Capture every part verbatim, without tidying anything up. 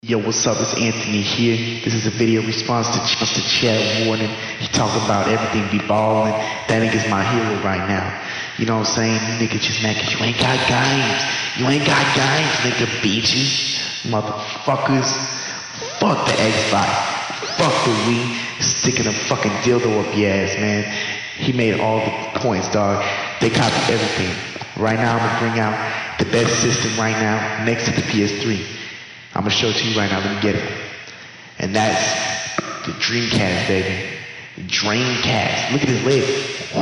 Yo, what's up? It's Anthony here. This is a video response to just to Chad Warden. He talking about everything be ballin'. That nigga's my hero right now. You know what I'm saying? You niggas just mad cause you ain't got games. You ain't got games, nigga, bitches. Motherfuckers. Fuck the Xbox. Fuck the Wii. Sticking a fucking dildo up your ass, man. He made all the points, dog. They copied everything. Right now, I'm gonna bring out the best system right now next to the P S three. I'm gonna show it to you right now. Let me get it. And that's the Dreamcast, baby. The Dreamcast. Look at his leg.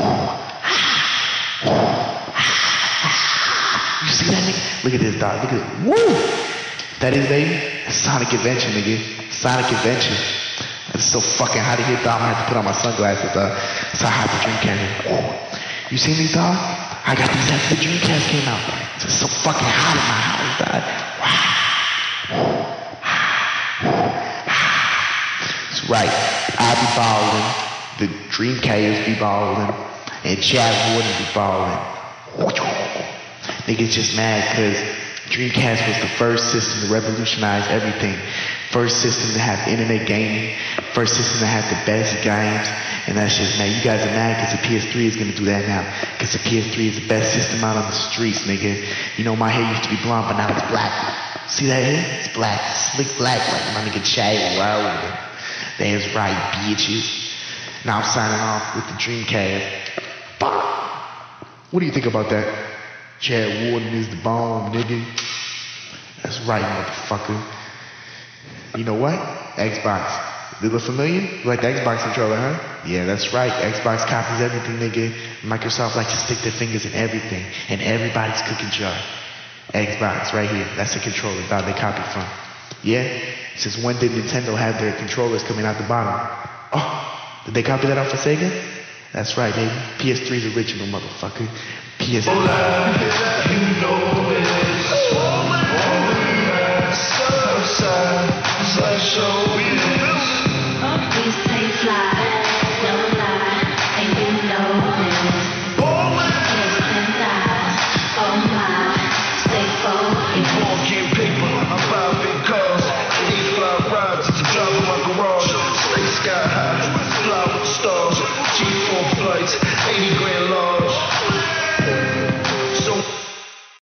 You see that, nigga? Look at this, dog. Look at it. Woo! That is, baby. That's Sonic Adventure, nigga. Sonic Adventure. It's so fucking hot in here, dog. I'm gonna have to put on my sunglasses, dog. That's how hot the Dreamcast is. You see me, dog? I got these after the Dreamcast came out. It's so fucking hot in my house, dog. Wow. That's right. I be ballin', the Dreamcast be ballin', and Chad Warden be ballin'. Niggas just mad cause Dreamcast was the first system to revolutionize everything. First system to have internet gaming. First system to have the best games. And that's just mad. You guys are mad cause the P S three is gonna do that now. Cause the P S three is the best system out on the streets, nigga. You know my hair used to be blonde, but now it's black. See that hair? It's black. Slick black like my nigga Chad Warden. That's right, bitches. Now I'm signing off with the Dreamcast. Bah! What do you think about that? Chad Warden is the bomb, nigga. That's right, motherfucker. You know what? Xbox. They look familiar? You like the Xbox controller, huh? Yeah, that's right. Xbox copies everything, nigga. Microsoft likes to stick their fingers in everything. And everybody's cooking jar. Xbox, right here. That's the controller that they copied from. Yeah? Since when did Nintendo have their controllers coming out the bottom? Oh, did they copy that off of Sega? That's right, baby. P S three's original, motherfucker. P S three. You know it's all so sad, so show. Please stay fly.